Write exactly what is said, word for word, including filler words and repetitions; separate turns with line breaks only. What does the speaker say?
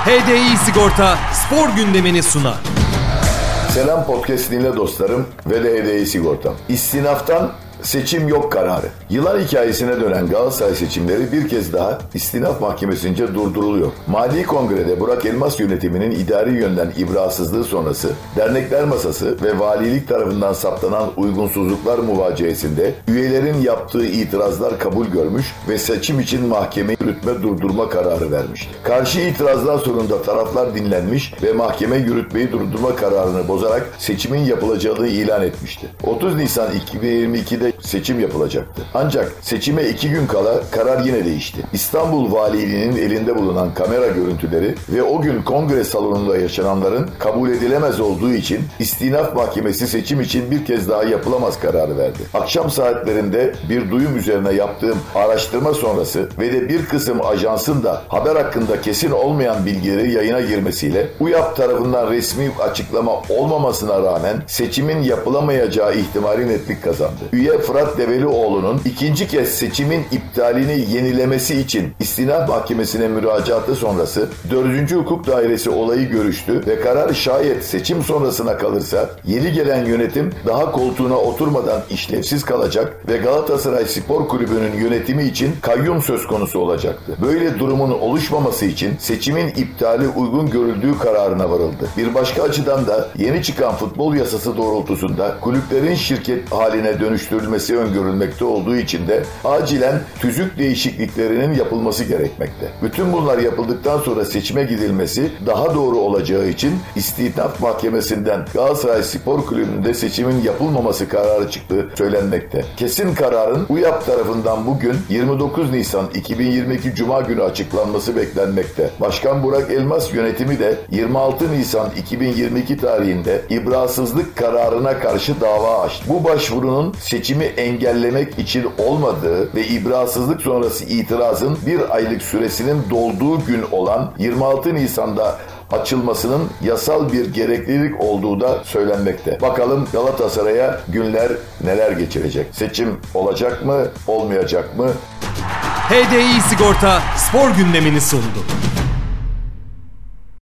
H D I Sigorta spor gündemini sunar.
Selam podcast dinle dostlarım ve de H D I Sigorta. İstinaftan seçim yok kararı. Yılan hikayesine dönen Galatasaray seçimleri bir kez daha istinaf mahkemesince durduruluyor. Mali Kongre'de Burak Elmas yönetiminin idari yönden ibrasızlığı sonrası dernekler masası ve valilik tarafından saptanan uygunsuzluklar muvaciyesinde üyelerin yaptığı itirazlar kabul görmüş ve seçim için mahkeme yürütme durdurma kararı vermişti. Karşı itirazlar sonunda taraflar dinlenmiş ve mahkeme yürütmeyi durdurma kararını bozarak seçimin yapılacağını ilan etmişti. otuz Nisan iki bin yirmi ikide seçim yapılacaktı. Ancak seçime iki gün kala karar yine değişti. İstanbul Valiliğinin elinde bulunan kamera görüntüleri ve o gün kongre salonunda yaşananların kabul edilemez olduğu için istinaf mahkemesi seçim için bir kez daha yapılamaz kararı verdi. Akşam saatlerinde bir duyum üzerine yaptığım araştırma sonrası ve de bir kısım ajansın da haber hakkında kesin olmayan bilgileri yayına girmesiyle U Y A P tarafından resmi açıklama olmamasına rağmen seçimin yapılamayacağı ihtimali netlik kazandı. Üye Fırat Develioğlu'nun ikinci kez seçimin iptalini yenilemesi için istinaf mahkemesine müracaatı sonrası dördüncü Hukuk Dairesi olayı görüştü ve karar şayet seçim sonrasına kalırsa yeni gelen yönetim daha koltuğuna oturmadan işlevsiz kalacak ve Galatasaray Spor Kulübü'nün yönetimi için kayyum söz konusu olacaktı. Böyle durumun oluşmaması için seçimin iptali uygun görüldüğü kararına varıldı. Bir başka açıdan da yeni çıkan futbol yasası doğrultusunda kulüplerin şirket haline dönüştürülmesi öngörülmekte olduğu için de acilen tüzük değişikliklerinin yapılması gerekmekte. Bütün bunlar yapıldıktan sonra seçime gidilmesi daha doğru olacağı için istinaf mahkemesinden Galatasaray Spor Kulübü'nde seçimin yapılmaması kararı çıktığı söylenmekte. Kesin kararın U Y A P tarafından bugün yirmi dokuz Nisan iki bin yirmi iki Cuma günü açıklanması beklenmekte. Başkan Burak Elmas yönetimi de yirmi altı Nisan iki bin yirmi iki tarihinde ibrasızlık kararına karşı dava açtı. Bu başvurunun seçimi engellemek için olmadığı ve ibrasızlık sonrası itirazın bir aylık süresinin dolduğu gün olan yirmi altı Nisan'da açılmasının yasal bir gereklilik olduğu da söylenmekte. Bakalım Galatasaray'a günler neler geçirecek? Seçim olacak mı, olmayacak mı?
H D I Sigorta spor gündemini sundu.